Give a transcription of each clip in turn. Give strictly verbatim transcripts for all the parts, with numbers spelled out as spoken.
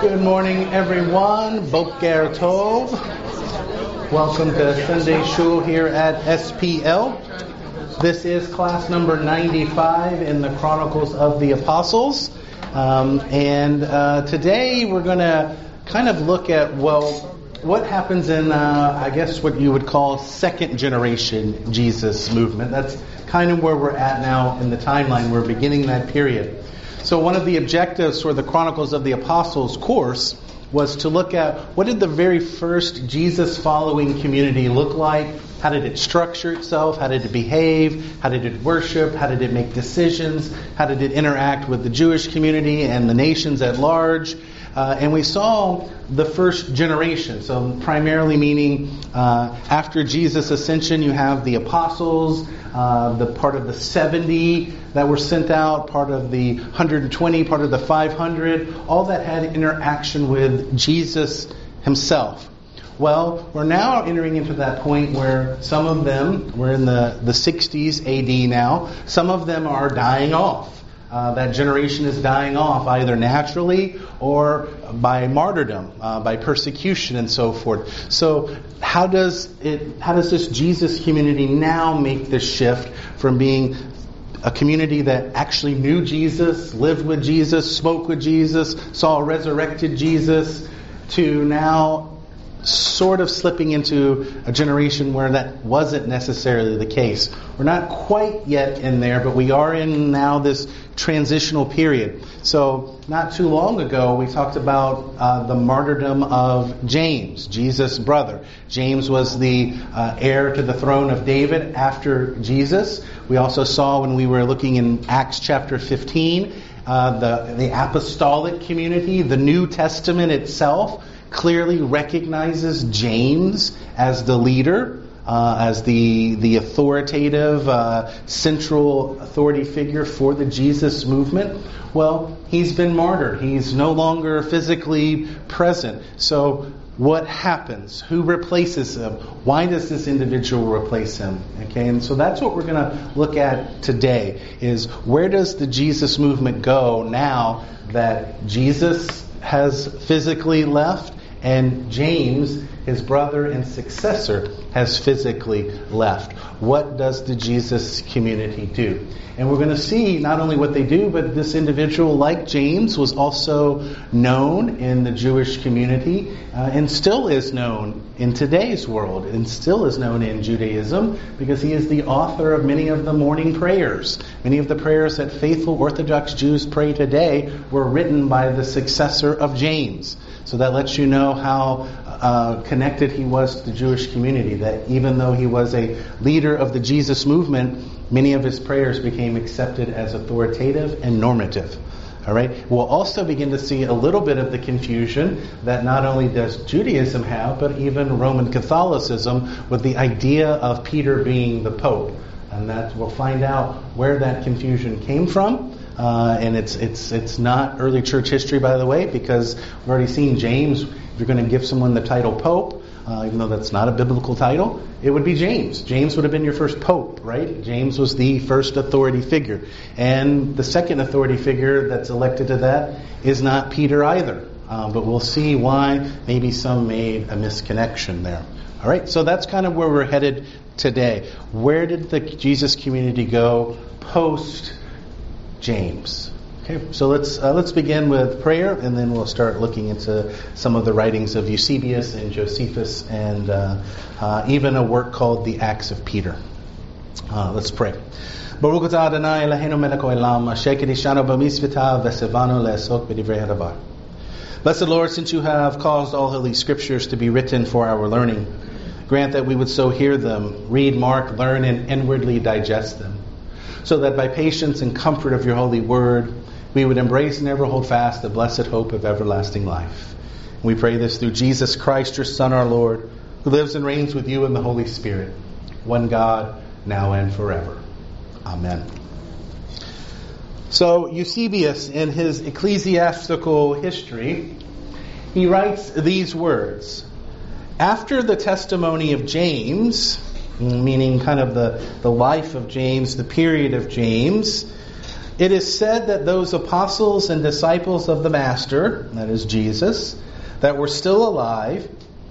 Good morning, everyone. Boker Tov. Welcome to Sunday Shul here at S P L. This is class number ninety-five in the Chronicles of the Apostles. Um, and uh, today we're going to kind of look at, well, what happens in, uh, I guess, what you would call second generation Jesus movement. That's kind of where we're at now in the timeline. We're beginning that period. So one of the objectives for the Chronicles of the Apostles course was to look at what did the very first Jesus-following community look like? How did it structure itself? How did it behave? How did it worship? How did it make decisions? How did it interact with the Jewish community and the nations at large? Uh, and we saw the first generation, so primarily meaning uh, after Jesus' ascension, you have the apostles, uh, the part of the seventy that were sent out, part of the one hundred twenty, part of the five hundred, all that had interaction with Jesus himself. Well, we're now entering into that point where some of them, we're in the, the sixties A D now, some of them are dying off. Uh, that generation is dying off either naturally or by martyrdom, uh, by persecution and so forth. So how does it? How does this Jesus community now make this shift from being a community that actually knew Jesus, lived with Jesus, spoke with Jesus, saw a resurrected Jesus, to now sort of slipping into a generation where that wasn't necessarily the case? We're not quite yet in there, but we are in now this transitional period. So not too long ago, we talked about uh, the martyrdom of James, Jesus' brother. James was the uh, heir to the throne of David after Jesus. We also saw when we were looking in Acts chapter fifteen, uh, the, the apostolic community, the New Testament itself, clearly recognizes James as the leader, uh, as the the authoritative, uh, central authority figure for the Jesus movement. Well, he's been martyred. He's no longer physically present. So what happens? Who replaces him? Why does this individual replace him? Okay, and so that's what we're going to look at today, is where does the Jesus movement go now that Jesus has physically left and James, his brother and successor, has physically left? What does the Jesus community do? And we're going to see not only what they do, but this individual, like James, was also known in the Jewish community uh, and still is known in today's world and still is known in Judaism, because he is the author of many of the morning prayers. Many of the prayers that faithful Orthodox Jews pray today were written by the successor of James. So that lets you know how uh, connected he was to the Jewish community, that even though he was a leader of the Jesus movement, many of his prayers became accepted as authoritative and normative. All right. We'll also begin to see a little bit of the confusion that not only does Judaism have, but even Roman Catholicism, with the idea of Peter being the Pope. And that we'll find out where that confusion came from. Uh, and it's it's it's not early church history, by the way, because we've already seen James. If you're going to give someone the title Pope, uh, even though that's not a biblical title, it would be James. James would have been your first Pope, right? James was the first authority figure. And the second authority figure that's elected to that is not Peter either. Uh, but we'll see why maybe some made a misconnection there. All right, so that's kind of where we're headed today. Where did the Jesus community go post James? Okay, so let's uh, let's begin with prayer, and then we'll start looking into some of the writings of Eusebius and Josephus, and uh, uh, even a work called the Acts of Peter. Uh, let's pray. Baruch atah Adonai Eloheinu melech haolam, asher kiddushanu b'mitzvotav v'tzivanu le'asok b'divrei hadabar. Blessed Lord, since you have caused all holy scriptures to be written for our learning, grant that we would so hear them, read, mark, learn, and inwardly digest them, so that by patience and comfort of your holy word, we would embrace and ever hold fast the blessed hope of everlasting life. And we pray this through Jesus Christ, your Son, our Lord, who lives and reigns with you in the Holy Spirit, one God, now and forever. Amen. So Eusebius, in his ecclesiastical history, he writes these words: after the testimony of James, meaning kind of the, the life of James, the period of James, It is said that those apostles and disciples of the Master, that is Jesus, that were still alive,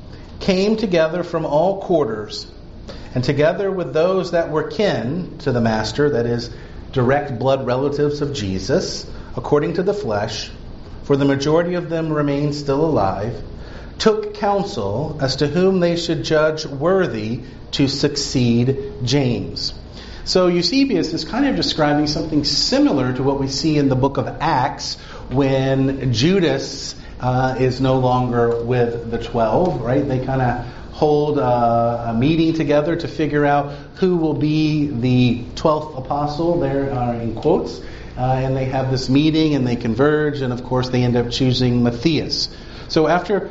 came together from all quarters, and together with those that were kin to the Master, that is, direct blood relatives of Jesus, according to the flesh, for the majority of them remained still alive, took counsel as to whom they should judge worthy to succeed James. So Eusebius is kind of describing something similar to what we see in the book of Acts when Judas uh, is no longer with the twelve, right? They kind of hold uh, a meeting together to figure out who will be the twelfth apostle. There are in quotes. Uh, and they have this meeting and they converge, and of course they end up choosing Matthias. So after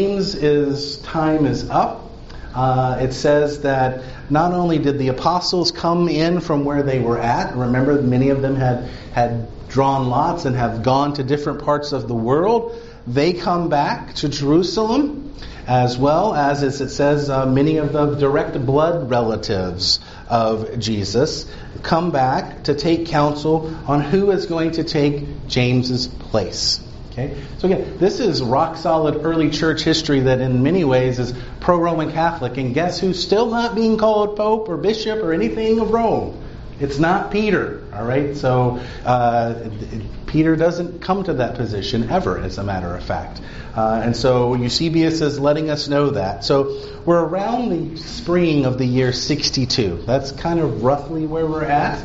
James's time is up, uh, it says that not only did the apostles come in from where they were at, remember many of them had, had drawn lots and have gone to different parts of the world, they come back to Jerusalem, as well as, as it says, uh, many of the direct blood relatives of Jesus come back to take counsel on who is going to take James's place. Okay? So again, this is rock solid early church history that in many ways is pro-Roman Catholic, and guess who's still not being called Pope or Bishop or anything of Rome? It's not Peter, all right? So uh, Peter doesn't come to that position ever, as a matter of fact. Uh, and so Eusebius is letting us know that. So we're around the spring of the year sixty-two. That's kind of roughly where we're at.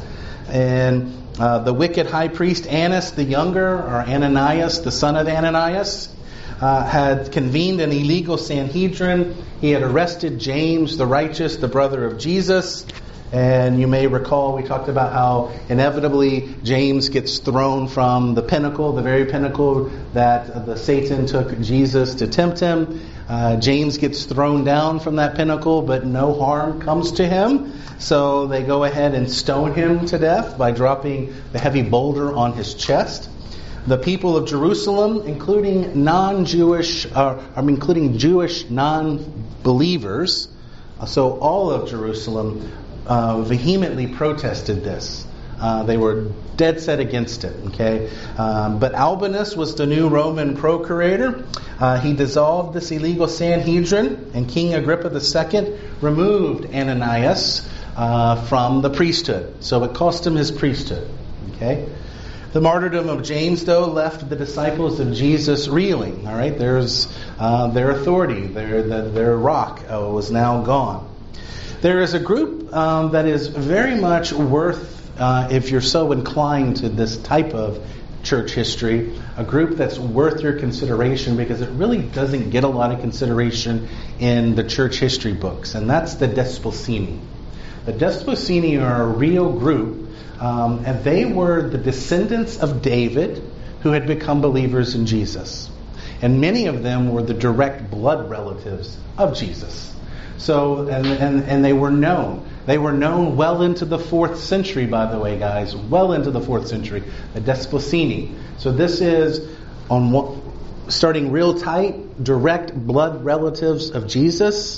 And uh, the wicked high priest Annas the younger, or Ananias, the son of Ananias, uh, had convened an illegal Sanhedrin. He had arrested James the righteous, the brother of Jesus. And you may recall we talked about how inevitably James gets thrown from the pinnacle, the very pinnacle that the Satan took Jesus to tempt him. Uh, James gets thrown down from that pinnacle, but no harm comes to him. So they go ahead and stone him to death by dropping the heavy boulder on his chest. The people of Jerusalem, including non-Jewish, uh, I mean, including Jewish non-believers, so all of Jerusalem, Uh, vehemently protested this. Uh, they were dead set against it. Okay, um, but Albinus was the new Roman procurator. Uh, he dissolved this illegal Sanhedrin, and King Agrippa the Second removed Ananias uh, from the priesthood. So it cost him his priesthood. Okay, the martyrdom of James, though, left the disciples of Jesus reeling. All right, there's uh, their authority, their their, their rock uh, was now gone. There is a group um, that is very much worth, uh, if you're so inclined to this type of church history, a group that's worth your consideration because it really doesn't get a lot of consideration in the church history books, and that's the Desposini. The Desposini are a real group, um, and they were the descendants of David who had become believers in Jesus. And many of them were the direct blood relatives of Jesus. So, and, and, and they were known. They were known well into the fourth century, by the way, guys. Well into the fourth century. The Desposini. So this is, on what, starting real tight, direct blood relatives of Jesus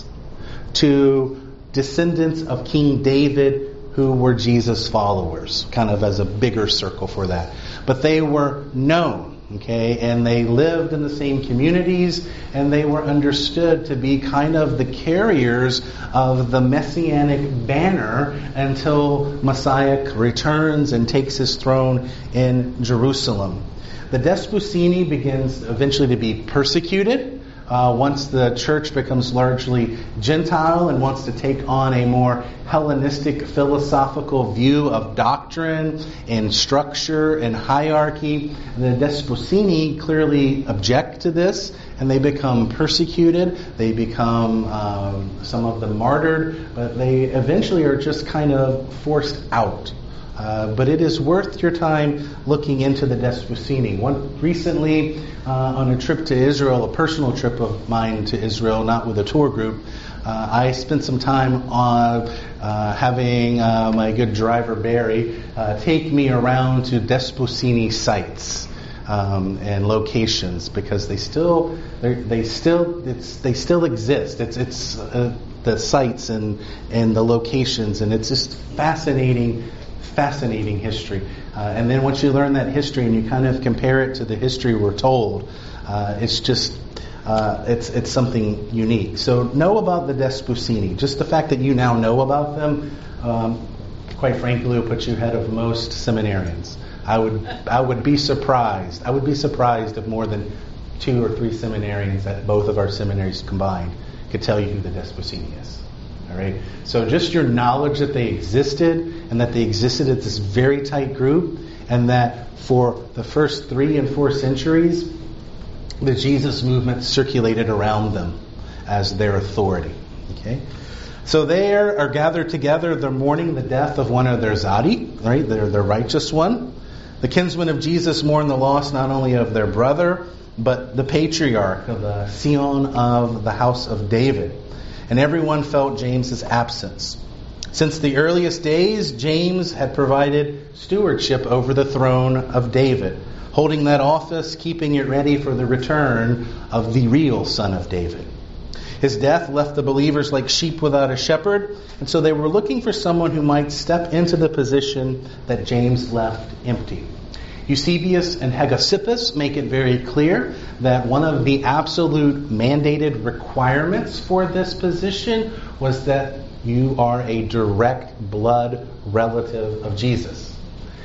to descendants of King David who were Jesus followers. Kind of as a bigger circle for that. But they were known. Okay, and they lived in the same communities, and they were understood to be kind of the carriers of the messianic banner until Messiah returns and takes his throne in Jerusalem. The Desposini begins eventually to be persecuted uh, once the church becomes largely Gentile and wants to take on a more Hellenistic philosophical view of doctrine and structure and hierarchy. The Desposini clearly object to this, and they become persecuted. They become, um, some of them martyred, but they eventually are just kind of forced out. Uh, but it is worth your time looking into the Desposini. One recently, uh, on a trip to Israel, a personal trip of mine to Israel, not with a tour group, uh, I spent some time on uh, having uh, my good driver Barry uh, take me around to Desposini sites um, and locations because they still they still it's they still exist. It's it's uh, the sites and and the locations, and it's just fascinating. Fascinating history. Uh, and then once you learn that history and you kind of compare it to the history we're told, uh, it's just, uh, it's it's something unique. So know about the Desposini. Just the fact that you now know about them, um, quite frankly, will put you ahead of most seminarians. I would I would be surprised. I would be surprised if more than two or three seminarians at both of our seminaries combined could tell you who the Desposini is. All right. So just your knowledge that they existed and that they existed as this very tight group, and that for the first three and four centuries, the Jesus movement circulated around them as their authority. Okay. So they are, are gathered together. They're mourning the death of one of their Zadi, right? They're the righteous one. The kinsmen of Jesus mourn the loss not only of their brother, but the patriarch of the Sion of the house of David. And everyone felt James's absence. Since the earliest days, James had provided stewardship over the throne of David, holding that office, keeping it ready for the return of the real Son of David. His death left the believers like sheep without a shepherd, and so they were looking for someone who might step into the position that James left empty. Eusebius and Hegesippus make it very clear that one of the absolute mandated requirements for this position was that you are a direct blood relative of Jesus.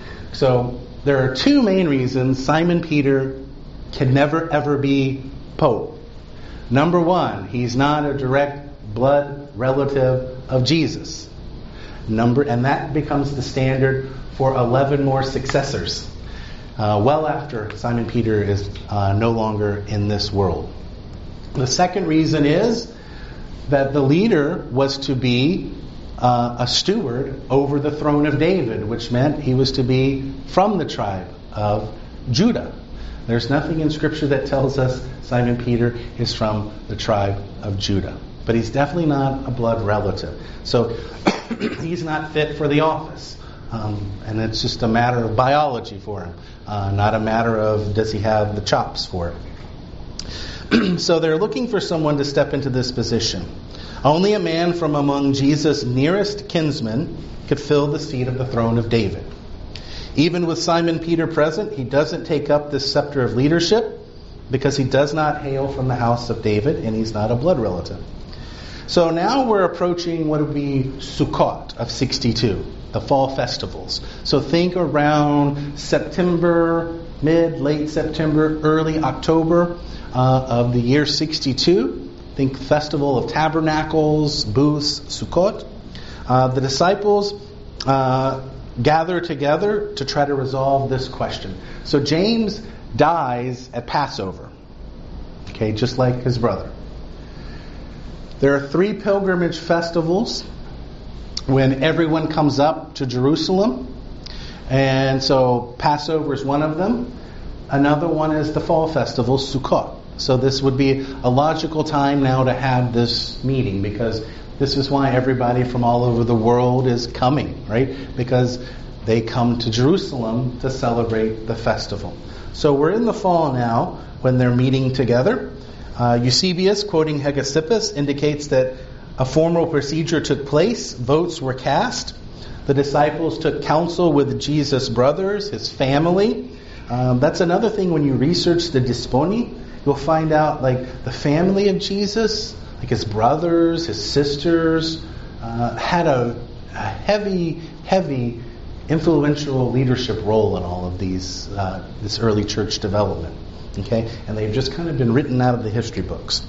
So there are two main reasons Simon Peter can never ever be Pope. Number one, he's not a direct blood relative of Jesus. Number, and that becomes the standard for eleven more successors, uh, well after Simon Peter is uh, no longer in this world. The second reason is that the leader was to be uh, a steward over the throne of David, which meant he was to be from the tribe of Judah. There's nothing in Scripture that tells us Simon Peter is from the tribe of Judah. But he's definitely not a blood relative. So he's not fit for the office. Um, and it's just a matter of biology for him, uh, not a matter of does he have the chops for it. So they're looking for someone to step into this position. Only a man from among Jesus' nearest kinsmen could fill the seat of the throne of David. Even with Simon Peter present, he doesn't take up this scepter of leadership because he does not hail from the house of David and he's not a blood relative. So now we're approaching what would be Sukkot of sixty-two, the fall festivals. So think around September, mid, late September, early October uh, of the year sixty-two. Think Festival of Tabernacles, Booths, Sukkot. Uh, the disciples uh, gather together to try to resolve this question. So James dies at Passover, okay, just like his brother. There are three pilgrimage festivals when everyone comes up to Jerusalem, and so Passover is one of them. Another one is the fall festival, Sukkot. So this would be a logical time now to have this meeting, because this is why everybody from all over the world is coming, right? Because they come to Jerusalem to celebrate the festival. So we're in the fall now when they're meeting together. Uh, Eusebius, quoting Hegesippus, indicates that a formal procedure took place. Votes were cast. The disciples took counsel with Jesus' brothers, his family. Um, that's another thing when you research the Disponi. You'll find out, like, the family of Jesus, like his brothers, his sisters, uh, had a, a heavy, heavy, influential leadership role in all of these, uh, this early church development. Okay, and they've just kind of been written out of the history books.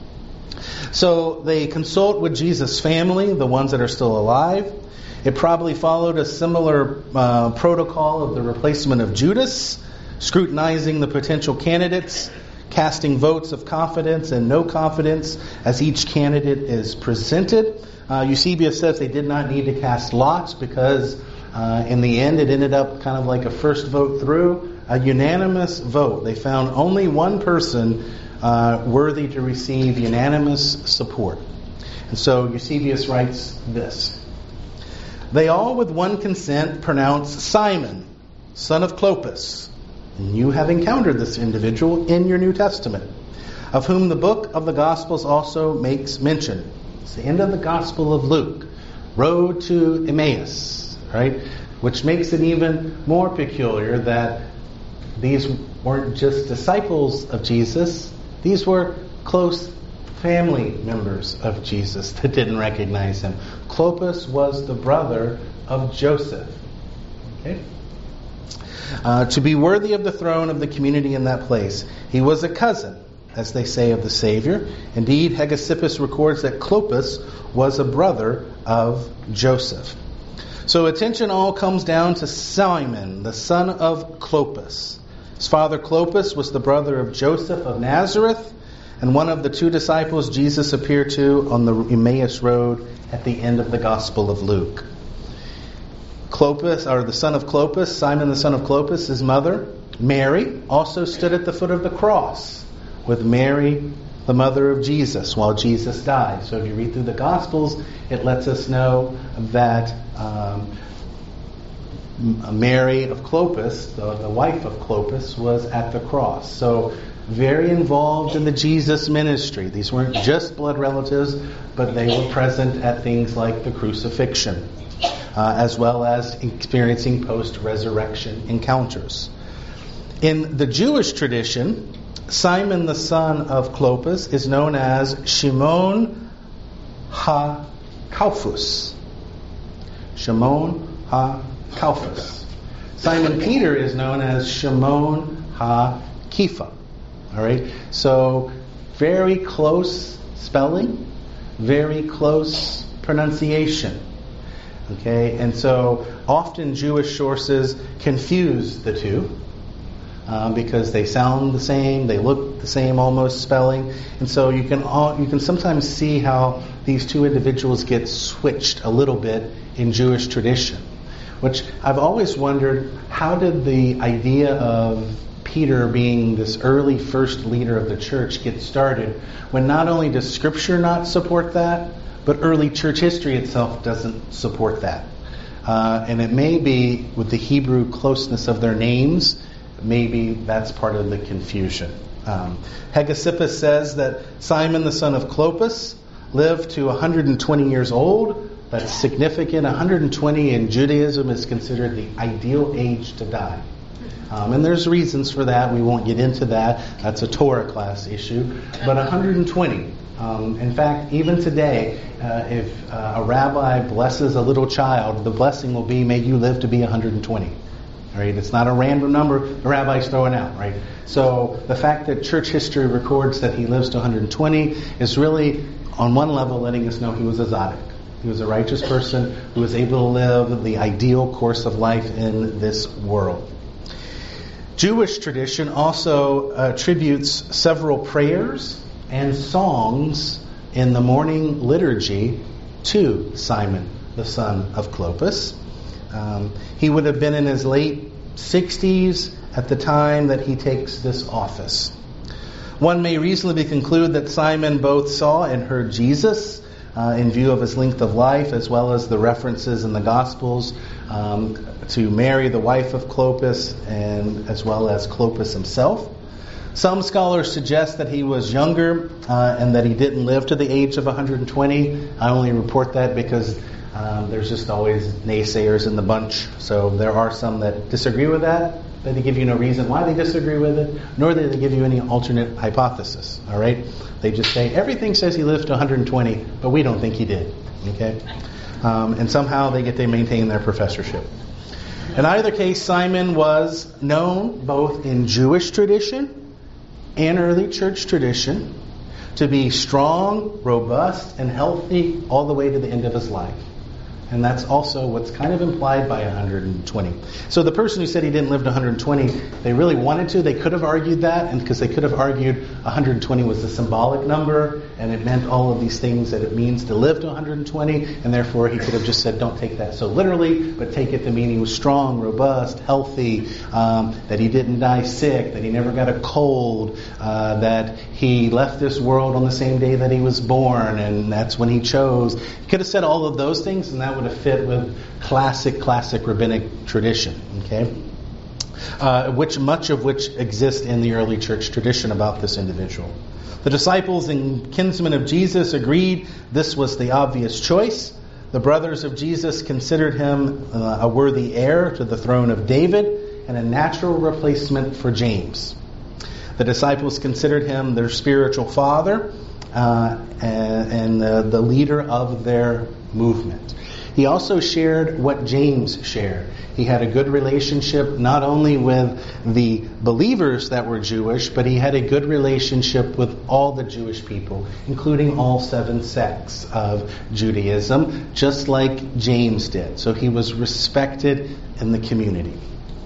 So they consult with Jesus' family, the ones that are still alive. It probably followed a similar uh, protocol of the replacement of Judas, scrutinizing the potential candidates, casting votes of confidence and no confidence as each candidate is presented. Uh, Eusebius says they did not need to cast lots because uh, in the end it ended up kind of like a first vote through, a unanimous vote. They found only one person uh, worthy to receive unanimous support. And so Eusebius writes this: they all with one consent pronounced Simon, son of Clopas. And you have encountered this individual in your New Testament, of whom the book of the Gospels also makes mention. It's the end of the Gospel of Luke. Road to Emmaus, right? which makes it even more peculiar that these weren't just disciples of Jesus, these were close family members of Jesus that didn't recognize him. Clopas was the brother of Joseph. Okay? Uh, to be worthy of the throne of the community in that place, he was a cousin, as they say, of the Savior. Indeed, Hegesippus records that Clopas was a brother of Joseph. So attention all comes down to Simon, the son of Clopas. His father Clopas was the brother of Joseph of Nazareth, and one of the two disciples Jesus appeared to on the Emmaus Road at the end of the Gospel of Luke. Clopas, or the son of Clopas, Simon the son of Clopas, his mother, Mary, also stood at the foot of the cross with Mary, the mother of Jesus, while Jesus died. So if you read through the Gospels, it lets us know that um, Mary of Clopas, the, the wife of Clopas, was at the cross. So very involved in the Jesus ministry. These weren't just blood relatives, but they were present at things like the crucifixion, uh, as well as experiencing post-resurrection encounters. In the Jewish tradition, Simon the son of Clopas is known as Shimon ha-Kalfus. Shimon ha-Kalfus. Simon Peter is known as Shimon ha-Kepha. All right, so very close spelling, very close pronunciation. Okay, and so often Jewish sources confuse the two uh, because they sound the same, they look the same almost spelling, and so you can all, you can sometimes see how these two individuals get switched a little bit in Jewish tradition. Which I've always wondered, how did the idea of Peter being this early first leader of the church get started when not only does Scripture not support that, but early church history itself doesn't support that. Uh, and it may be with the Hebrew closeness of their names, maybe that's part of the confusion. Um, Hegesippus says that Simon the son of Clopas lived to one hundred twenty years old. That's significant. one hundred twenty in Judaism is considered the ideal age to die. Um, and there's reasons for that. We won't get into that. That's a Torah class issue. But one hundred twenty. Um, in fact, even today, uh, if uh, a rabbi blesses a little child, the blessing will be, may you live to be one hundred twenty. All right? It's not a random number the rabbi's throwing out. Right? So the fact that church history records that he lives to one hundred twenty is really, on one level, letting us know he was a tzaddik. He was a righteous person who was able to live the ideal course of life in this world. Jewish tradition also attributes several prayers and songs in the morning liturgy to Simon, the son of Clopas. Um, he would have been in his late sixties at the time that he takes this office. One may reasonably conclude that Simon both saw and heard Jesus uh, in view of his length of life, as well as the references in the Gospels um, to Mary, the wife of Clopas, and as well as Clopas himself. Some scholars suggest that he was younger uh, and that he didn't live to the age of one hundred twenty. I only report that because um, there's just always naysayers in the bunch. So there are some that disagree with that, but they give you no reason why they disagree with it, nor do they give you any alternate hypothesis. All right? They just say, everything says he lived to one hundred twenty, but we don't think he did. Okay? Um, and somehow they get to maintain their professorship. In either case, Simon was known both in Jewish tradition and early church tradition to be strong, robust, and healthy all the way to the end of his life. And that's also what's kind of implied by one hundred twenty. So the person who said he didn't live to one hundred twenty, they really wanted to. They could have argued that, and because they could have argued one hundred twenty was a symbolic number, and it meant all of these things that it means to live to one hundred twenty, and therefore he could have just said, don't take that so literally, but take it to mean he was strong, robust, healthy, um, that he didn't die sick, that he never got a cold, uh, that he left this world on the same day that he was born, and that's when he chose. He could have said all of those things, and that would have fit with classic, classic rabbinic tradition, okay? Uh, which much of which exists in the early church tradition about this individual. The disciples and kinsmen of Jesus agreed this was the obvious choice. The brothers of Jesus considered him uh, a worthy heir to the throne of David and a natural replacement for James. The disciples considered him their spiritual father uh, and, and uh, the leader of their movement. He also shared what James shared. He had a good relationship not only with the believers that were Jewish, but he had a good relationship with all the Jewish people, including all seven sects of Judaism, just like James did. So he was respected in the community.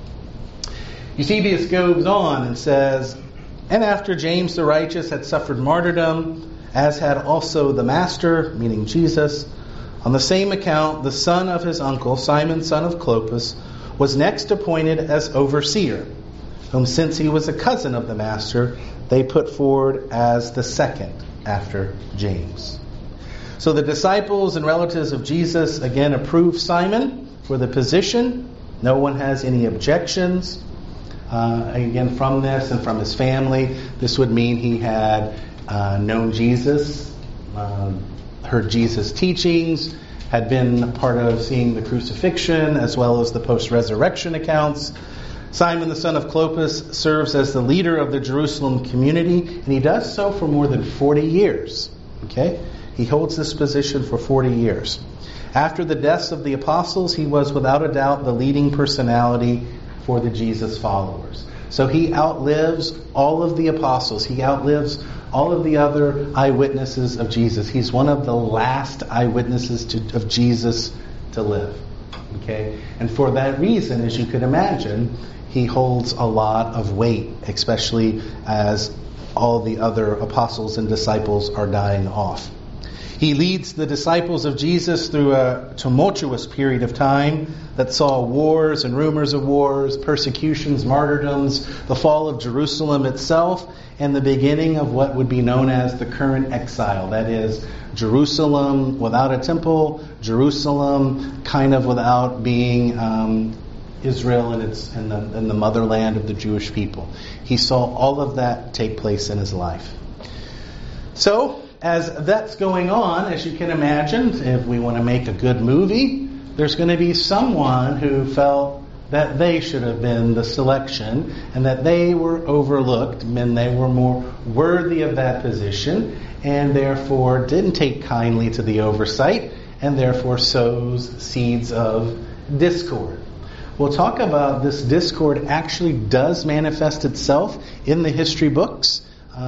Eusebius goes on and says, "And after James the righteous had suffered martyrdom, as had also the Master," meaning Jesus, "on the same account, the son of his uncle, Simon son of Clopas, was next appointed as overseer, whom since he was a cousin of the Master, they put forward as the second after James." So the disciples and relatives of Jesus again approve Simon for the position. No one has any objections. Uh, again, from this and from his family, this would mean he had uh, known Jesus, uh, heard Jesus' teachings, had been a part of seeing the crucifixion as well as the post-resurrection accounts. Simon the son of Clopas serves as the leader of the Jerusalem community, and he does so for more than forty years. Okay? He holds this position for forty years. After the deaths of the apostles, he was without a doubt the leading personality for the Jesus followers. So he outlives all of the apostles. He outlives all of the other eyewitnesses of Jesus. He's one of the last eyewitnesses to, of Jesus to live. Okay? And for that reason, as you could imagine, he holds a lot of weight, especially as all the other apostles and disciples are dying off. He leads the disciples of Jesus through a tumultuous period of time that saw wars and rumors of wars, persecutions, martyrdoms, the fall of Jerusalem itself, and the beginning of what would be known as the current exile. That is, Jerusalem without a temple, Jerusalem kind of without being um, Israel and its and the, and the motherland of the Jewish people. He saw all of that take place in his life. So, as that's going on, as you can imagine, if we want to make a good movie, there's going to be someone who felt that they should have been the selection and that they were overlooked and they were more worthy of that position and therefore didn't take kindly to the oversight and therefore sows seeds of discord. We'll talk about this discord actually does manifest itself in the history books.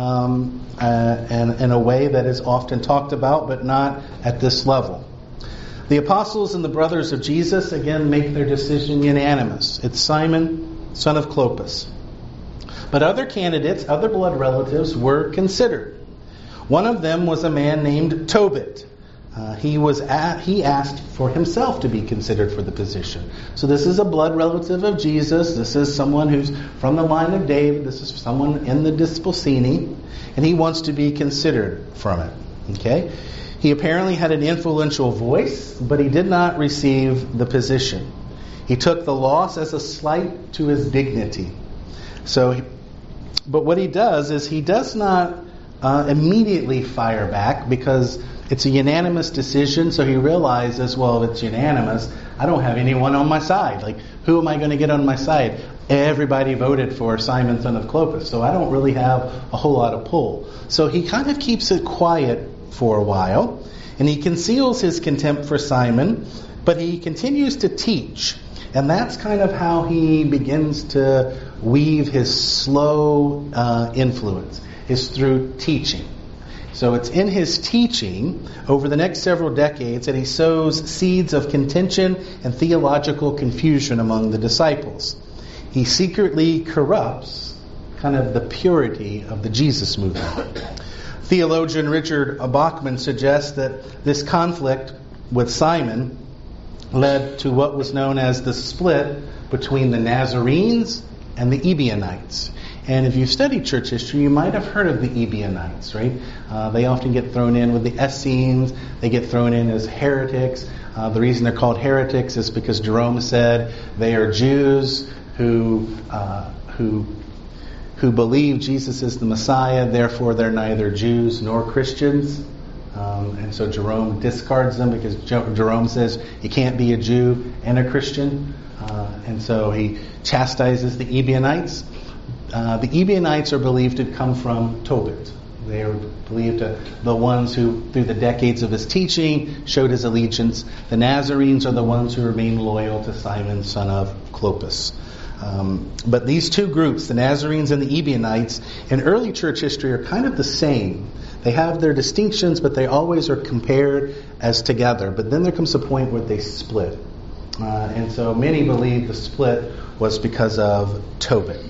Um, uh, and in a way that is often talked about, but not at this level. The apostles and the brothers of Jesus, again, make their decision unanimous. It's Simon, son of Clopas. But other candidates, other blood relatives, were considered. One of them was a man named Tobit. Uh, he was at, he asked for himself to be considered for the position. So this is a blood relative of Jesus. This is someone who's from the line of David. This is someone in the Dispolsini, and he wants to be considered from it. Okay? He apparently had an influential voice, but he did not receive the position. He took the loss as a slight to his dignity. So, he, but what he does is he does not uh, immediately fire back because it's a unanimous decision, so he realizes, well, if it's unanimous, I don't have anyone on my side. Like, who am I going to get on my side? Everybody voted for Simon, son of Clopas, so I don't really have a whole lot of pull. So he kind of keeps it quiet for a while, and he conceals his contempt for Simon, but he continues to teach. And that's kind of how he begins to weave his slow uh, influence, is through teaching. So it's in his teaching over the next several decades that he sows seeds of contention and theological confusion among the disciples. He secretly corrupts kind of the purity of the Jesus movement. Theologian Richard Bachman suggests that this conflict with Simon led to what was known as the split between the Nazarenes and the Ebionites. And if you've studied church history, you might have heard of the Ebionites, right? Uh, they often get thrown in with the Essenes. They get thrown in as heretics. Uh, the reason they're called heretics is because Jerome said they are Jews who uh, who who believe Jesus is the Messiah. Therefore, they're neither Jews nor Christians. Um, and so Jerome discards them because Jo- Jerome says you can't be a Jew and a Christian. Uh, and so he chastises the Ebionites. Uh, the Ebionites are believed to come from Tobit. They are believed to the ones who, through the decades of his teaching, showed his allegiance. The Nazarenes are the ones who remain loyal to Simon, son of Clopas. Um, but these two groups, the Nazarenes and the Ebionites, in early church history are kind of the same. They have their distinctions, but they always are compared as together. But then there comes a point where they split. Uh, and so many believe the split was because of Tobit.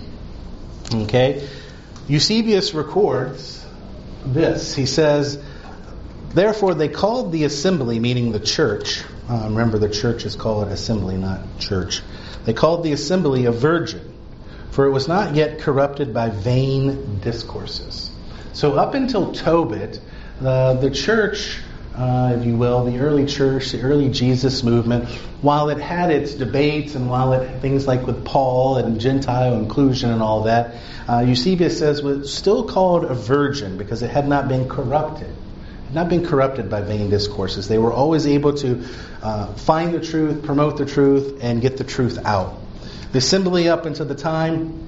Okay? Eusebius records this. He says, therefore they called the assembly, meaning the church. Uh, remember, the church is called assembly, not church. They called the assembly a virgin, for it was not yet corrupted by vain discourses. So up until Tobit, the, the church, uh, if you will, the early church, the early Jesus movement, while it had its debates and while it things like with Paul and Gentile inclusion and all that, uh, Eusebius says was still called a virgin because it had not been corrupted. It had not been corrupted by vain discourses. They were always able to uh, find the truth, promote the truth, and get the truth out. The assembly up until the time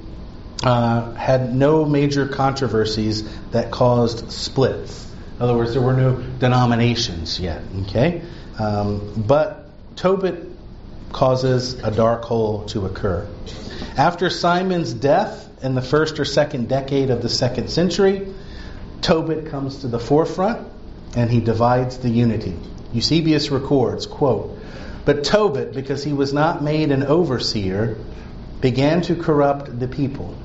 uh, had no major controversies that caused splits. In other words, there were no denominations yet. Okay, um, but Tobit causes a dark hole to occur. After Simon's death in the first or second decade of the second century, Tobit comes to the forefront and he divides the unity. Eusebius records, quote, but Tobit, because he was not made an overseer, began to corrupt the people.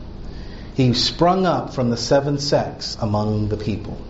He sprung up from the seven sects among the people.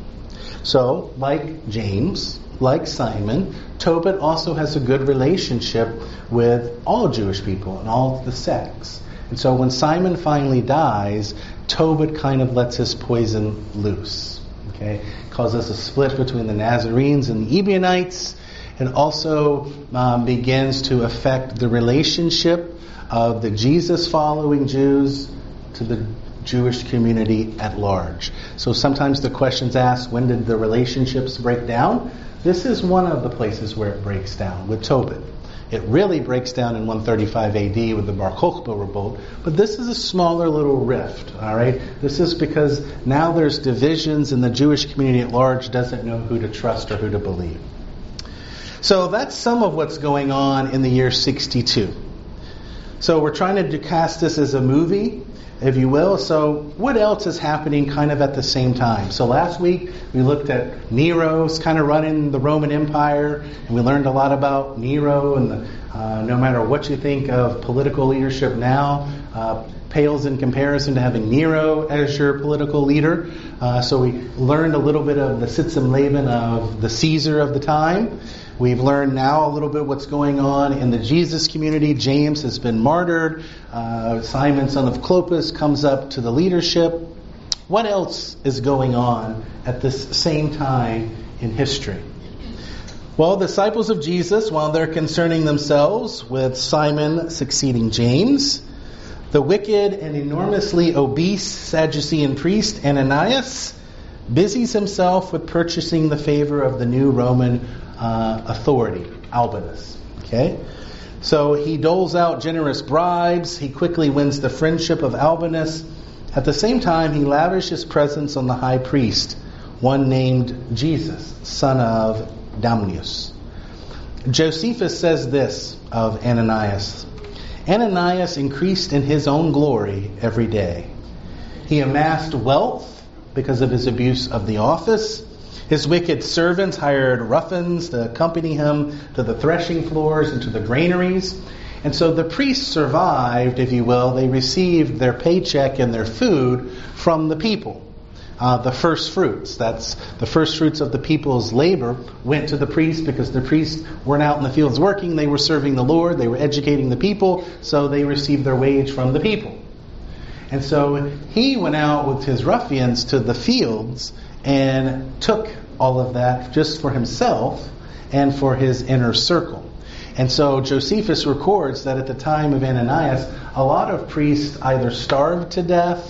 So, like James, like Simon, Tobit also has a good relationship with all Jewish people and all the sects. And so when Simon finally dies, Tobit kind of lets his poison loose. Okay, causes a split between the Nazarenes and the Ebionites, and also um, begins to affect the relationship of the Jesus-following Jews to the Jewish community at large. So sometimes the question's asked, when did the relationships break down? This is one of the places where it breaks down with Tobit. It really breaks down in one thirty-five A D with the Bar Kokhba revolt, but this is a smaller little rift, all right? This is because now there's divisions and the Jewish community at large doesn't know who to trust or who to believe. So that's some of what's going on in the year sixty-two. So we're trying to cast this as a movie, if you will. So what else is happening kind of at the same time? So last week we looked at Nero's kind of running the Roman Empire, and we learned a lot about Nero, and the, uh, no matter what you think of political leadership now, uh, pales in comparison to having Nero as your political leader. Uh, so we learned a little bit of the Sitzum Leben of the Caesar of the time. We've learned now a little bit what's going on in the Jesus community. James has been martyred. Uh, Simon, son of Clopas, comes up to the leadership. What else is going on at this same time in history? Well, the disciples of Jesus, while they're concerning themselves with Simon succeeding James, the wicked and enormously obese Sadducean priest Ananias busies himself with purchasing the favor of the new Roman uh, authority, Albinus. Okay? So he doles out generous bribes. He quickly wins the friendship of Albinus. At the same time, he lavishes presents on the high priest, one named Jesus, son of Damnius. Josephus says this of Ananias: Ananias increased in his own glory every day. He amassed wealth because of his abuse of the office. His wicked servants hired ruffians to accompany him to the threshing floors and to the granaries. And so the priests survived, if you will. They received their paycheck and their food from the people. Uh, the first fruits, that's the first fruits of the people's labor, went to the priests because the priests weren't out in the fields working. They were serving the Lord. They were educating the people. So they received their wage from the people. And so he went out with his ruffians to the fields and took all of that just for himself and for his inner circle. And so Josephus records that at the time of Ananias, a lot of priests either starved to death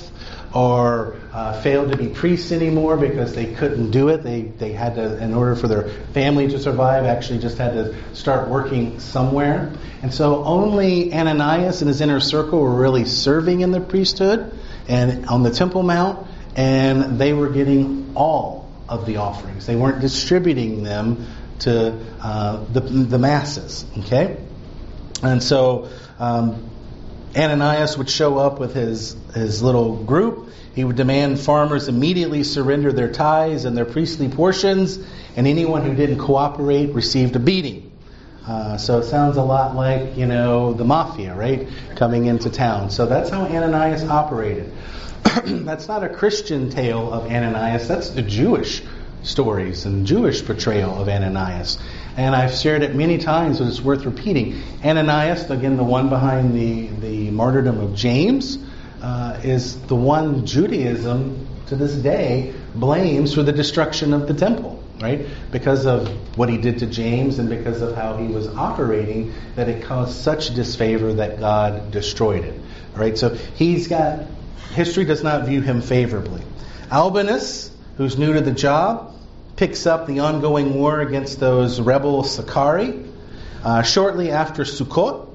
or uh, failed to be priests anymore because they couldn't do it. They they had to, in order for their family to survive, actually just had to start working somewhere. And so only Ananias and his inner circle were really serving in the priesthood and on the Temple Mount, and they were getting all of the offerings. They weren't distributing them to uh, the, the masses. Okay? And so um, Ananias would show up with his, his little group. He would demand farmers immediately surrender their tithes and their priestly portions, and anyone who didn't cooperate received a beating. Uh, so it sounds a lot like, you know, the mafia, right? Coming into town. So that's how Ananias operated. That's not a Christian tale of Ananias. That's the Jewish stories and Jewish portrayal of Ananias. And I've shared it many times, but it's worth repeating. Ananias, again, the one behind the, the martyrdom of James, uh, is the one Judaism to this day blames for the destruction of the temple, right? Because of what he did to James and because of how he was operating, that it caused such disfavor that God destroyed it. All right, so he's got, history does not view him favorably. Albinus, who's new to the job, picks up the ongoing war against those rebel Sicarii. Uh, shortly after Sukkot,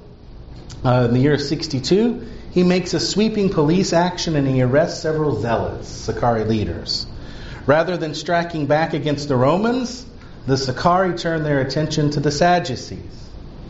uh, in the year sixty-two, he makes a sweeping police action and he arrests several zealots, Sicarii leaders. Rather than striking back against the Romans, the Sicarii turned their attention to the Sadducees.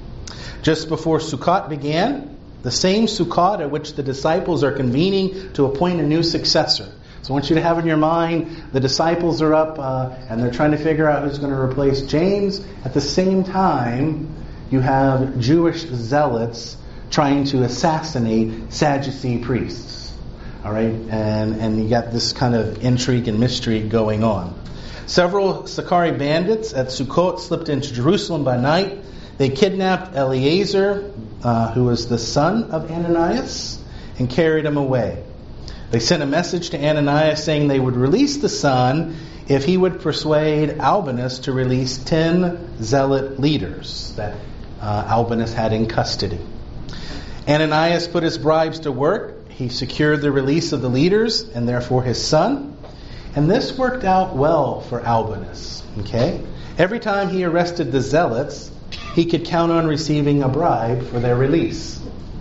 Just before Sukkot began, the same Sukkot at which the disciples are convening to appoint a new successor. So I want you to have in your mind, the disciples are up uh, and they're trying to figure out who's going to replace James. At the same time, you have Jewish zealots trying to assassinate Sadducee priests. All right, and and you got this kind of intrigue and mystery going on. Several Sicarii bandits at Sukkot slipped into Jerusalem by night. They kidnapped Eleazar, uh, who was the son of Ananias, and carried him away. They sent a message to Ananias saying they would release the son if he would persuade Albinus to release ten zealot leaders that uh, Albinus had in custody. Ananias put his bribes to work. He secured the release of the leaders and therefore his son. And this worked out well for Albinus. Okay? Every time he arrested the zealots, he could count on receiving a bribe for their release.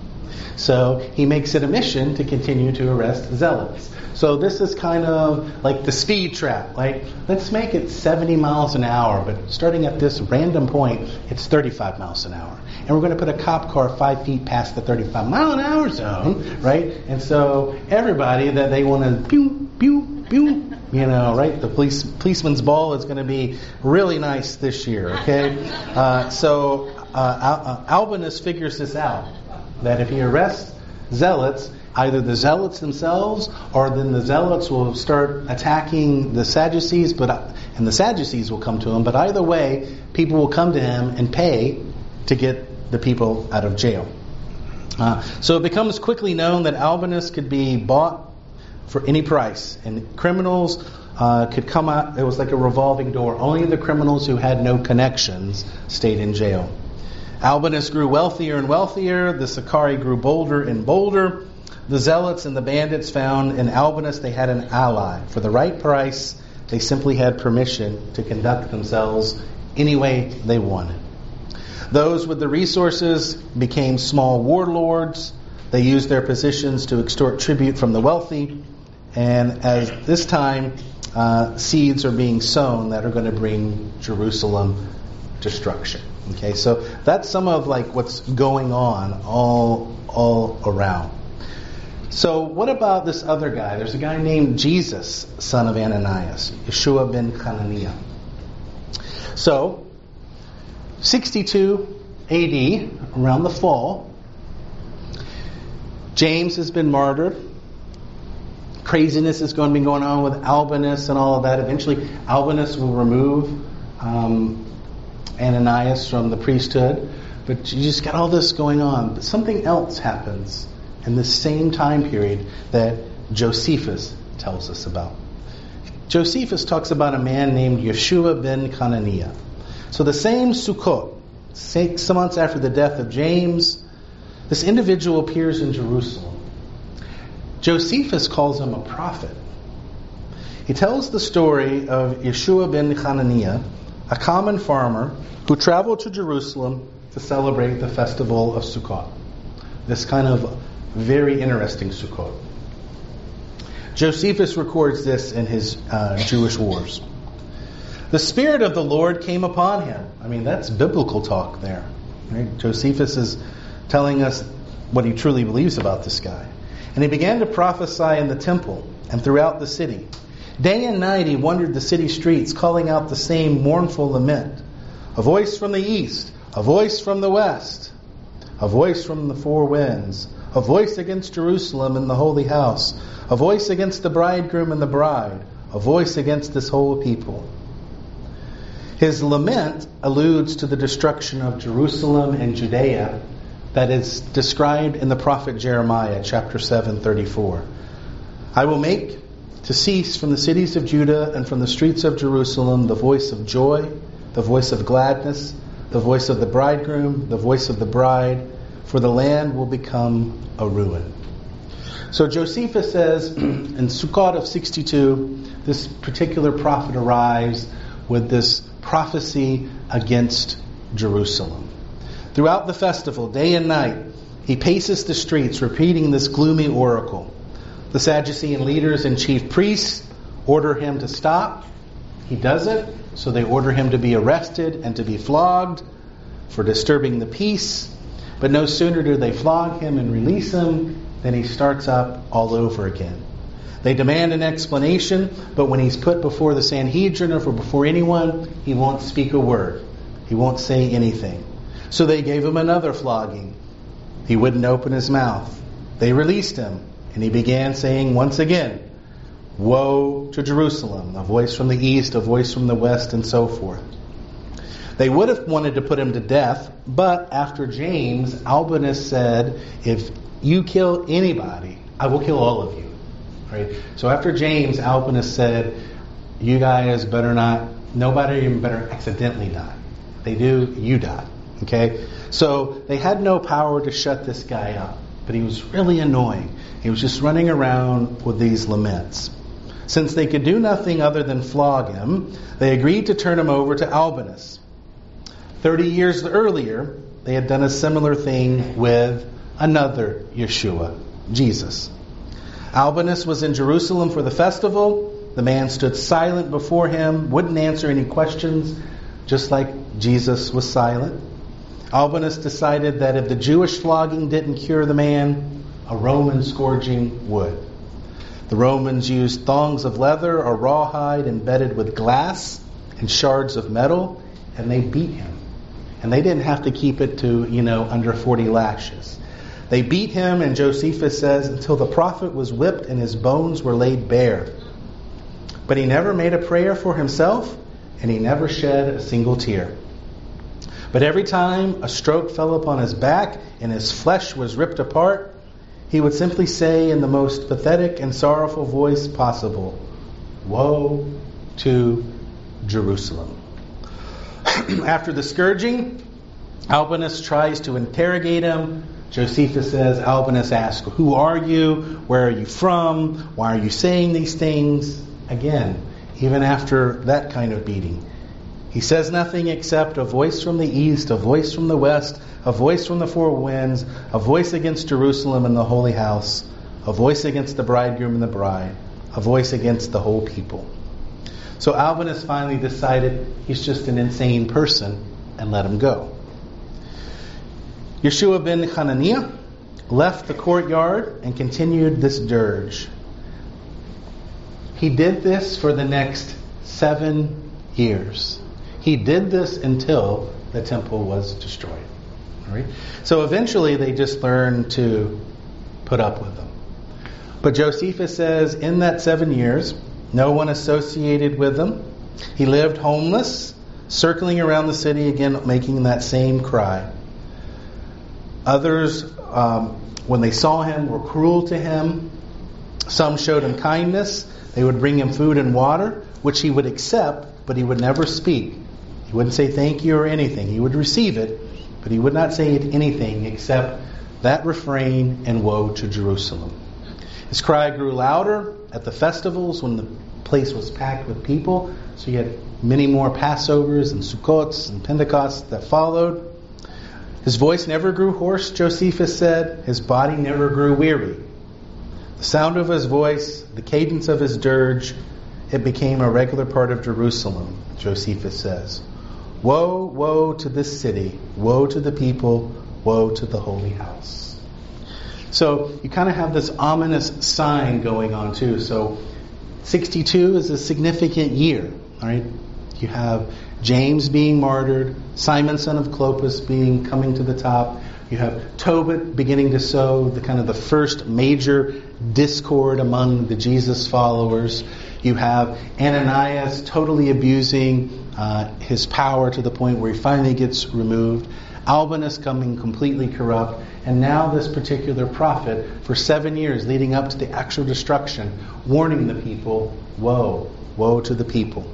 So he makes it a mission to continue to arrest zealots. So this is kind of like the speed trap. Like, let's make it seventy miles an hour, but starting at this random point, it's thirty-five miles an hour. And we're going to put a cop car five feet past the thirty-five mile an hour zone, right? And so everybody that they want to pew, pew, pew, you know, right? The police policeman's ball is going to be really nice this year, okay? Uh, so uh, Al- Albinus figures this out, that if he arrests zealots, either the zealots themselves or then the zealots will start attacking the Sadducees, but and the Sadducees will come to him. But either way, people will come to him and pay to get the people out of jail. Uh, so it becomes quickly known that Albinus could be bought for any price, and criminals uh, could come out. It was like a revolving door. Only the criminals who had no connections stayed in jail. Albinus grew wealthier and wealthier. The Sicarii grew bolder and bolder. The zealots and the bandits found in Albinus they had an ally. For the right price, they simply had permission to conduct themselves any way they wanted. Those with the resources became small warlords. They used their positions to extort tribute from the wealthy. And as this time, uh, seeds are being sown that are going to bring Jerusalem destruction. Okay, so that's some of like what's going on all all around. So what about this other guy? There's a guy named Jesus, son of Ananias, Yeshua ben Hananiah. So, sixty-two A D, around the fall, James has been martyred. Craziness is going to be going on with Albinus and all of that. Eventually, Albinus will remove um, Ananias from the priesthood. But you just got all this going on. But something else happens in the same time period that Josephus tells us about. Josephus talks about a man named Yeshua ben Hananiah. So the same Sukkot, six months after the death of James, this individual appears in Jerusalem. Josephus calls him a prophet. He tells the story of Yeshua ben Hananiah, a common farmer who traveled to Jerusalem to celebrate the festival of Sukkot. This kind of very interesting Sukkot. Josephus records this in his uh, Jewish Wars. The Spirit of the Lord came upon him. I mean, that's biblical talk there. Right? Josephus is telling us what he truly believes about this guy. And he began to prophesy in the temple and throughout the city. Day and night he wandered the city streets, calling out the same mournful lament. A voice from the east, a voice from the west, a voice from the four winds, a voice against Jerusalem and the holy house, a voice against the bridegroom and the bride, a voice against this whole people. His lament alludes to the destruction of Jerusalem and Judea that is described in the prophet Jeremiah, chapter seven, thirty-four. I will make to cease from the cities of Judah and from the streets of Jerusalem the voice of joy, the voice of gladness, the voice of the bridegroom, the voice of the bride, for the land will become a ruin. So Josephus says, in Sukkot of sixty-two, this particular prophet arrives with this prophecy against Jerusalem. Throughout the festival, day and night, he paces the streets repeating this gloomy oracle. The Sadducean leaders and chief priests order him to stop. He doesn't, so they order him to be arrested and to be flogged for disturbing the peace. But no sooner do they flog him and release him than he starts up all over again. They demand an explanation, but when he's put before the Sanhedrin or before anyone, he won't speak a word. He won't say anything. So they gave him another flogging. He wouldn't open his mouth. They released him, and he began saying once again, "Woe to Jerusalem," a voice from the east, a voice from the west, and so forth. They would have wanted to put him to death, but after James, Albinus said, "If you kill anybody, I will kill all of you." Right? So after James, Albinus said, "You guys better not, nobody even better accidentally die. If they do, you die." Okay? So they had no power to shut this guy up, but he was really annoying. He was just running around with these laments. Since they could do nothing other than flog him, they agreed to turn him over to Albinus. Thirty years earlier, they had done a similar thing with another Yeshua, Jesus. Albinus was in Jerusalem for the festival. The man stood silent before him, wouldn't answer any questions, just like Jesus was silent. Albinus decided that if the Jewish flogging didn't cure the man, a Roman scourging would. The Romans used thongs of leather or rawhide embedded with glass and shards of metal, and they beat him. And they didn't have to keep it to, you know, under forty lashes. They beat him, and Josephus says, until the prophet was whipped and his bones were laid bare. But he never made a prayer for himself, and he never shed a single tear. But every time a stroke fell upon his back and his flesh was ripped apart, he would simply say in the most pathetic and sorrowful voice possible, "Woe to Jerusalem." After the scourging, Albinus tries to interrogate him. Josephus says, Albinus asks, "Who are you? Where are you from? Why are you saying these things?" Again, even after that kind of beating. He says nothing except a voice from the east, a voice from the west, a voice from the four winds, a voice against Jerusalem and the holy house, a voice against the bridegroom and the bride, a voice against the whole people. So Albinus finally decided he's just an insane person and let him go. Yeshua ben Hananiah left the courtyard and continued this dirge. He did this for the next seven years. He did this until the temple was destroyed. All right? So eventually they just learned to put up with him. But Josephus says in that seven years, no one associated with him. He lived homeless, circling around the city again, making that same cry. Others, um, when they saw him, were cruel to him. Some showed him kindness. They would bring him food and water, which he would accept, but he would never speak. He wouldn't say thank you or anything. He would receive it, but he would not say anything except that refrain and woe to Jerusalem. His cry grew louder at the festivals when the place was packed with people. So you had many more Passovers and Sukkots and Pentecosts that followed. His voice never grew hoarse, Josephus said. His body never grew weary. The sound of his voice, the cadence of his dirge, it became a regular part of Jerusalem, Josephus says. Woe, woe to this city. Woe to the people. Woe to the holy house. So you kind of have this ominous sign going on too. So sixty-two is a significant year. All right, you have James being martyred, Simon son of Clopas being coming to the top. You have Tobit beginning to sow the kind of the first major discord among the Jesus followers. You have Ananias totally abusing uh, his power to the point where he finally gets removed. Albinus coming completely corrupt. And now this particular prophet, for seven years leading up to the actual destruction, warning the people, woe, woe to the people.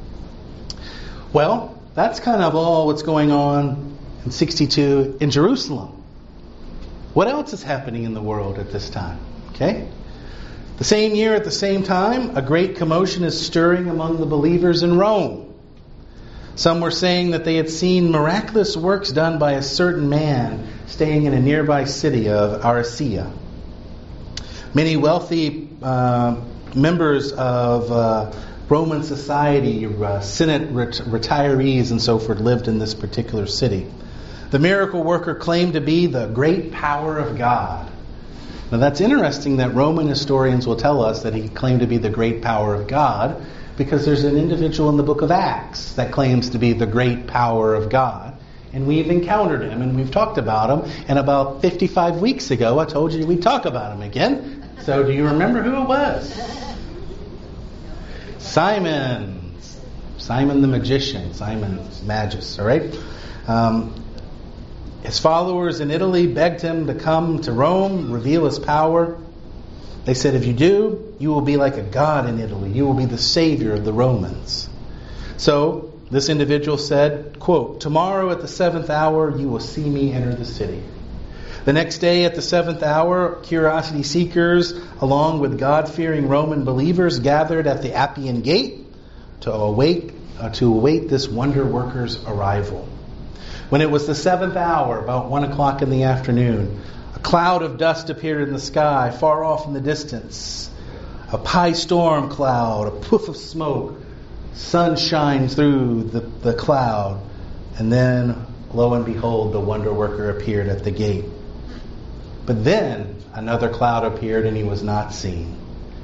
Well, that's kind of all what's going on in sixty-two in Jerusalem. What else is happening in the world at this time? Okay? The same year, at the same time, a great commotion is stirring among the believers in Rome. Some were saying that they had seen miraculous works done by a certain man staying in a nearby city of Aricia. Many wealthy uh, members of uh, Roman society, uh, Senate ret- retirees and so forth lived in this particular city. The miracle worker claimed to be the great power of God. Now that's interesting that Roman historians will tell us that he claimed to be the great power of God, because there's an individual in the book of Acts that claims to be the great power of God. And we've encountered him and we've talked about him. And about fifty-five weeks ago, I told you we'd talk about him again. So do you remember who it was? Simon. Simon the magician. Simon Magus, all right? Um, his followers in Italy begged him to come to Rome, reveal his power. They said, if you do, you will be like a god in Italy. You will be the savior of the Romans. So this individual said, quote, tomorrow at the seventh hour, you will see me enter the city. The next day at the seventh hour, curiosity seekers, along with God-fearing Roman believers, gathered at the Appian Gate to await, uh, to await this wonder worker's arrival. When it was the seventh hour, about one o'clock in the afternoon, a cloud of dust appeared in the sky, far off in the distance. A high storm cloud, a puff of smoke, sun shines through the, the cloud, and then, lo and behold, the wonder worker appeared at the gate. But then another cloud appeared and he was not seen.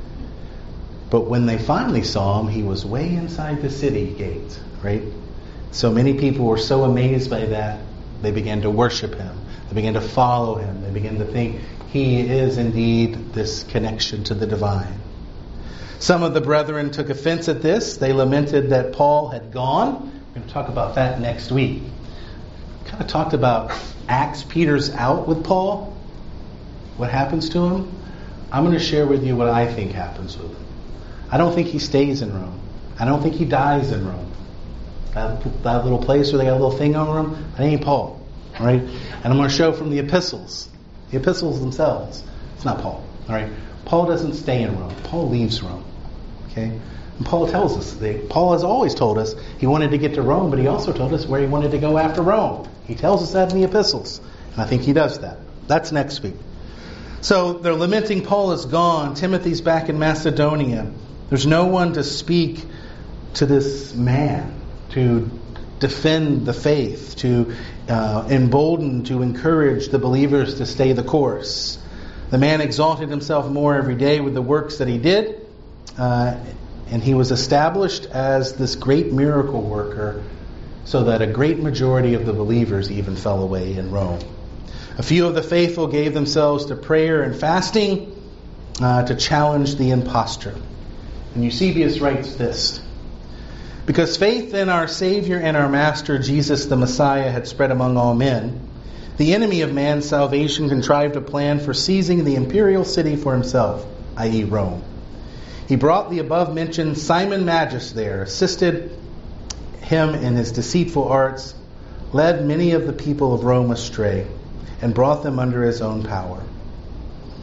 But when they finally saw him, he was way inside the city gate, right? So many people were so amazed by that, they began to worship him. They began to follow him. They began to think he is indeed this connection to the divine. Some of the brethren took offense at this. They lamented that Paul had gone. We're going to talk about that next week. Kind of talked about Acts. Peter's out with Paul. What happens to him? I'm going to share with you what I think happens with him. I don't think he stays in Rome. I don't think he dies in Rome. That, that little place where they got a little thing over him, that ain't Paul. All right? And I'm going to show from the epistles. The epistles themselves. It's not Paul. All right? Paul doesn't stay in Rome. Paul leaves Rome. Okay? And Paul tells us, they, Paul has always told us he wanted to get to Rome, but he also told us where he wanted to go after Rome. He tells us that in the epistles. And I think he does that. That's next week. So they're lamenting Paul is gone. Timothy's back in Macedonia. There's no one to speak to this man, to defend the faith, to uh, embolden, to encourage the believers to stay the course. The man exalted himself more every day with the works that he did, uh, and he was established as this great miracle worker, so that a great majority of the believers even fell away in Rome. A few of the faithful gave themselves to prayer and fasting uh, to challenge the impostor. And Eusebius writes this: because faith in our Savior and our Master, Jesus the Messiah, had spread among all men, the enemy of man's salvation contrived a plan for seizing the imperial city for himself, that is. Rome. He brought the above-mentioned Simon Magus there, assisted him in his deceitful arts, led many of the people of Rome astray, and brought them under his own power.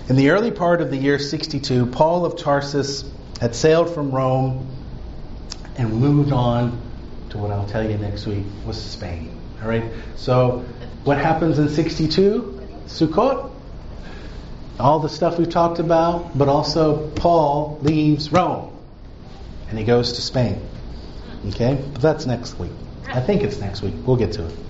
In the early part of the year sixty-two, Paul of Tarsus had sailed from Rome and moved on to what I'll tell you next week was Spain. All right. So what happens in sixty-two? Sukkot. All the stuff we've talked about, but also Paul leaves Rome and he goes to Spain. Okay? But that's next week. I think it's next week. We'll get to it.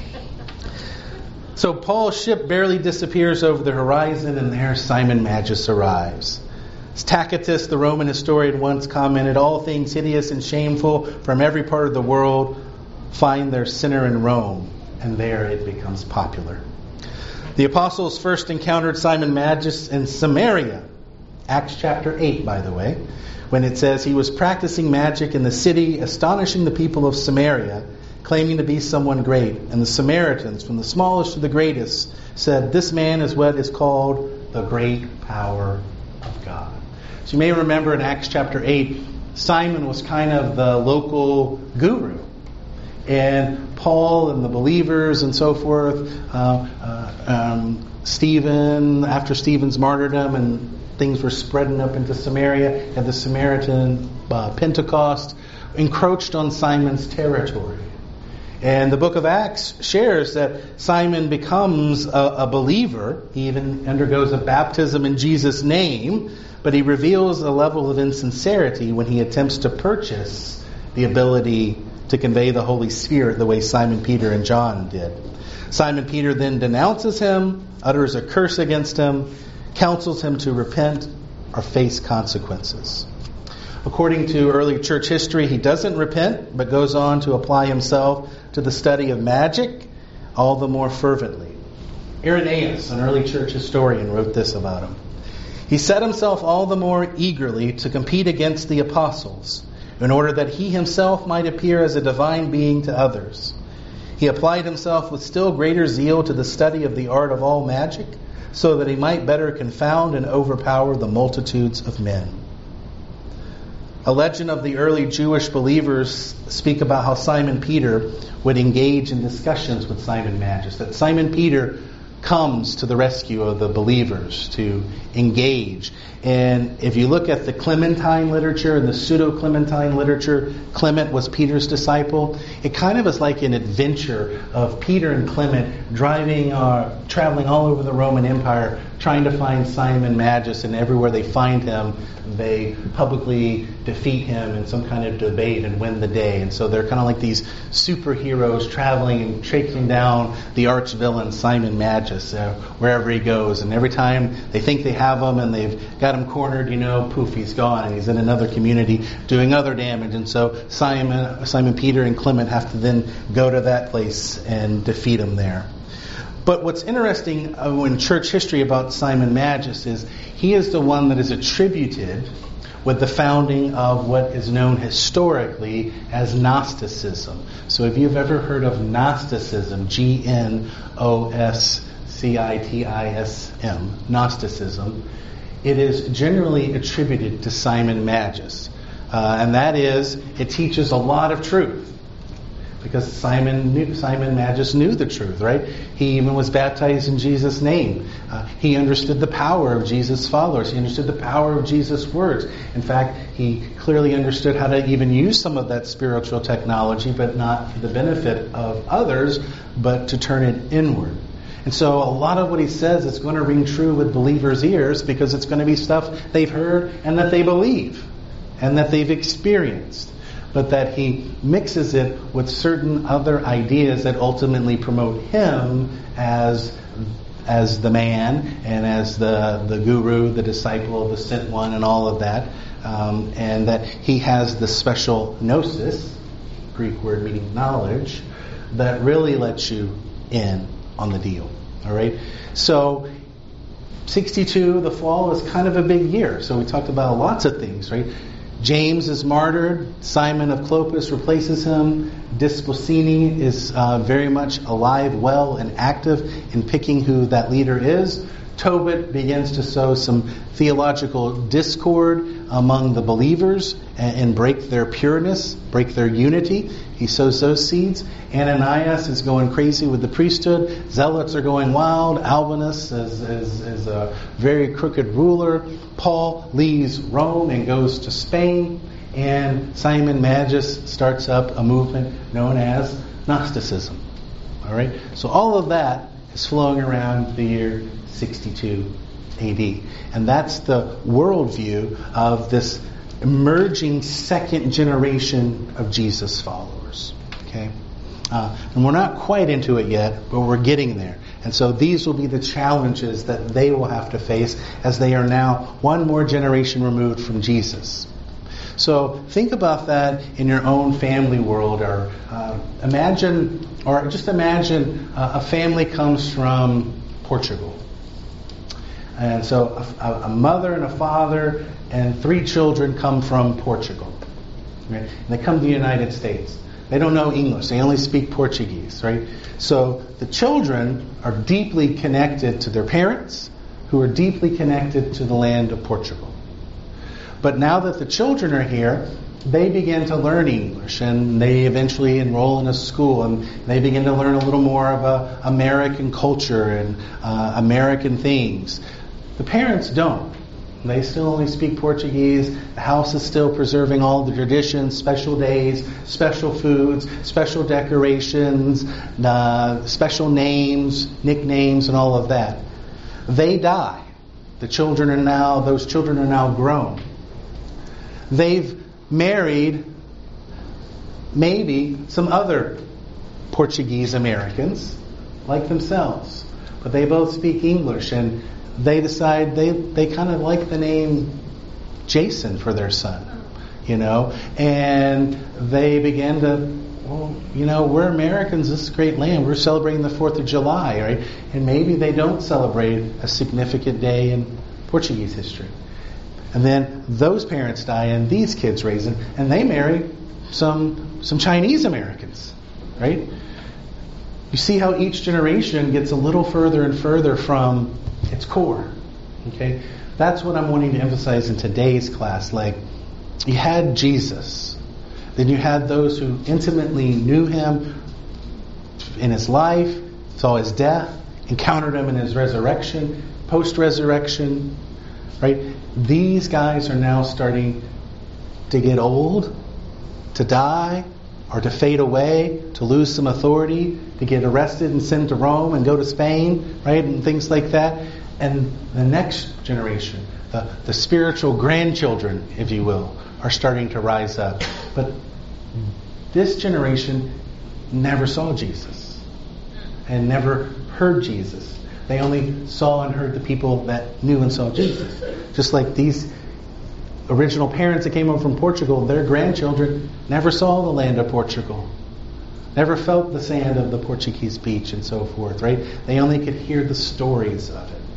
So Paul's ship barely disappears over the horizon, and there Simon Magus arrives. As Tacitus, the Roman historian, once commented, all things hideous and shameful from every part of the world find their center in Rome, and there it becomes popular. The apostles first encountered Simon Magus in Samaria, Acts chapter eight, by the way, when it says he was practicing magic in the city, astonishing the people of Samaria, claiming to be someone great. And the Samaritans, from the smallest to the greatest, said, this man is what is called the great power of God. So you may remember in Acts chapter eight, Simon was kind of the local guru. And Paul and the believers and so forth, uh, uh, um, Stephen, after Stephen's martyrdom, and things were spreading up into Samaria, had the Samaritan uh, Pentecost, encroached on Simon's territory. And the book of Acts shares that Simon becomes a, a believer. He even undergoes a baptism in Jesus' name, but he reveals a level of insincerity when he attempts to purchase the ability to convey the Holy Spirit the way Simon Peter and John did. Simon Peter then denounces him, utters a curse against him, counsels him to repent or face consequences. According to early church history, he doesn't repent, but goes on to apply himself to the study of magic all the more fervently. Irenaeus, an early church historian, wrote this about him. He set himself all the more eagerly to compete against the apostles, in order that he himself might appear as a divine being to others. He applied himself with still greater zeal to the study of the art of all magic, so that he might better confound and overpower the multitudes of men. A legend of the early Jewish believers speak about how Simon Peter would engage in discussions with Simon Magus. That Simon Peter comes to the rescue of the believers to engage. And if you look at the Clementine literature and the pseudo-Clementine literature, Clement was Peter's disciple. It kind of is like an adventure of Peter and Clement driving, uh, traveling all over the Roman Empire, trying to find Simon Magus, and everywhere they find him, they publicly defeat him in some kind of debate and win the day. And so they're kind of like these superheroes traveling and chasing down the arch villain Simon Magus uh, wherever he goes. And every time they think they have him and they've got him cornered, you know, poof, he's gone, and he's in another community doing other damage. And so Simon, Simon Peter and Clement have to then go to that place and defeat him there. But what's interesting in church history about Simon Magus is he is the one that is attributed with the founding of what is known historically as Gnosticism. So if you've ever heard of Gnosticism, G N O S C I T I S M, Gnosticism, it is generally attributed to Simon Magus. Uh, and that is, it teaches a lot of truth. Because Simon knew, Simon Magus knew the truth, right? He even was baptized in Jesus' name. Uh, he understood the power of Jesus' followers. He understood the power of Jesus' words. In fact, he clearly understood how to even use some of that spiritual technology, but not for the benefit of others, but to turn it inward. And so a lot of what he says is going to ring true with believers' ears, because it's going to be stuff they've heard and that they believe and that they've experienced. But that he mixes it with certain other ideas that ultimately promote him as as the man and as the, the guru, the disciple, the sent one, and all of that. Um, and that he has the special gnosis, Greek word meaning knowledge, that really lets you in on the deal. All right? So, sixty-two, the fall, is kind of a big year. So we talked about lots of things, right? James is martyred. Simon of Clopas replaces him. Disposini is uh, very much alive, well, and active in picking who that leader is. Tobit begins to sow some theological discord among the believers and, and break their pureness, break their unity. He sows those seeds. Ananias is going crazy with the priesthood. Zealots are going wild. Albinus is, is, is a very crooked ruler. Paul leaves Rome and goes to Spain. And Simon Magus starts up a movement known as Gnosticism. All right? So all of that is flowing around the year sixty-two A D. And that's the worldview of this emerging second generation of Jesus followers. Okay? Uh, and we're not quite into it yet, but we're getting there. And so these will be the challenges that they will have to face as they are now one more generation removed from Jesus. So think about that in your own family world, or uh, imagine, or just imagine uh, a family comes from Portugal. And so a, a mother and a father and three children come from Portugal. Right? And they come to the United States. They don't know English. They only speak Portuguese. Right? So the children are deeply connected to their parents, who are deeply connected to the land of Portugal. But now that the children are here, they begin to learn English, and they eventually enroll in a school, and they begin to learn a little more of uh, American culture and uh, American things. The parents don't. They still only speak Portuguese. The house is still preserving all the traditions, special days, special foods, special decorations, uh, special names, nicknames, and all of that. They die. The children are now, those children are now grown. They've married maybe some other Portuguese Americans like themselves, but they both speak English, and they decide they, they kind of like the name Jason for their son, you know, and they begin to, well, you know, we're Americans, this is a great land, we're celebrating the fourth of July, right? And maybe they don't celebrate a significant day in Portuguese history. And then those parents die and these kids raise them, and they marry some some Chinese Americans, right? You see how each generation gets a little further and further from its core. Okay? That's what I'm wanting to emphasize in today's class. Like, you had Jesus. Then you had those who intimately knew him in his life, saw his death, encountered him in his resurrection, post-resurrection, right? These guys are now starting to get old, to die, or to fade away, to lose some authority, to get arrested and sent to Rome and go to Spain, right? And things like that. And the next generation, the, the spiritual grandchildren, if you will, are starting to rise up. But this generation never saw Jesus and never heard Jesus. They only saw and heard the people that knew and saw Jesus. Just like these original parents that came over from Portugal, their grandchildren never saw the land of Portugal. Never felt the sand of the Portuguese beach and so forth, right? They only could hear the stories of it.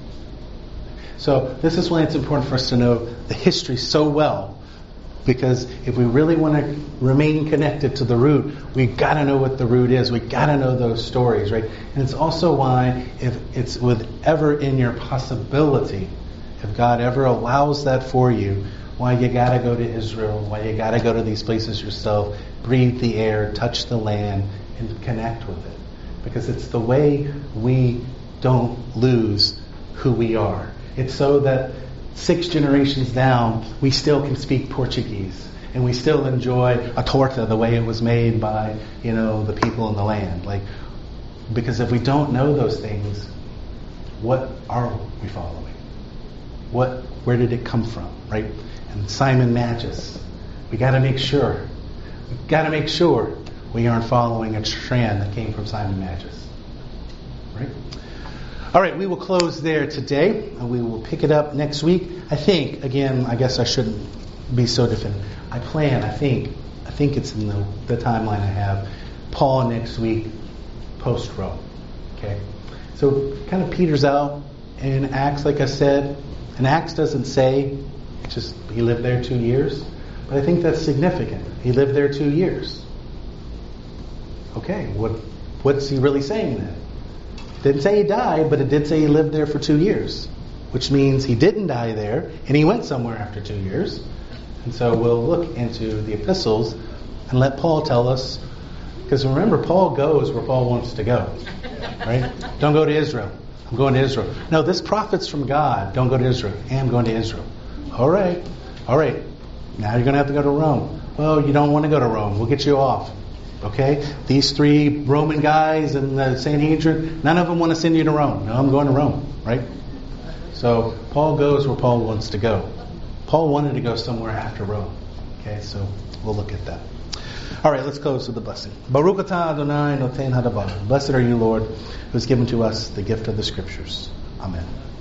So this is why it's important for us to know the history so well. Because if we really want to remain connected to the root, we've got to know what the root is. We've got to know those stories, right? And it's also why, if it's with ever in your possibility, if God ever allows that for you, why you got to go to Israel, why you got to go to these places yourself, breathe the air, touch the land, and connect with it. Because it's the way we don't lose who we are. It's so that six generations down, we still can speak Portuguese, and we still enjoy a torta the way it was made by, you know, the people in the land. Like, because if we don't know those things, what are we following? What, where did it come from, right? And Simon Magus, we got to make sure, we got to make sure we aren't following a strand that came from Simon Magus, right? All right, we will close there today, and we will pick it up next week. I think, again, I guess I shouldn't be so definitive. I plan, I think, I think it's in the, the timeline I have, Paul next week, post-Rome. Okay? So, kind of peters out in Acts, like I said. And Acts doesn't say, just, he lived there two years. But I think that's significant. He lived there two years. Okay, what what's he really saying then? Didn't say he died, but it did say he lived there for two years, which means he didn't die there, and he went somewhere after two years. And so we'll look into the epistles and let Paul tell us, because remember, Paul goes where Paul wants to go, right? Don't go to Israel. I'm going to Israel. No, this prophet's from God. Don't go to Israel. Hey, I'm going to Israel. All right. All right. Now you're going to have to go to Rome. Well, you don't want to go to Rome. We'll get you off. Okay? These three Roman guys in the Sanhedrin, none of them want to send you to Rome. No, I'm going to Rome. Right? So Paul goes where Paul wants to go. Paul wanted to go somewhere after Rome. Okay? So we'll look at that. All right, let's close with the blessing. Baruch atah Adonai noten hadavar. Blessed are you, Lord, who has given to us the gift of the Scriptures. Amen.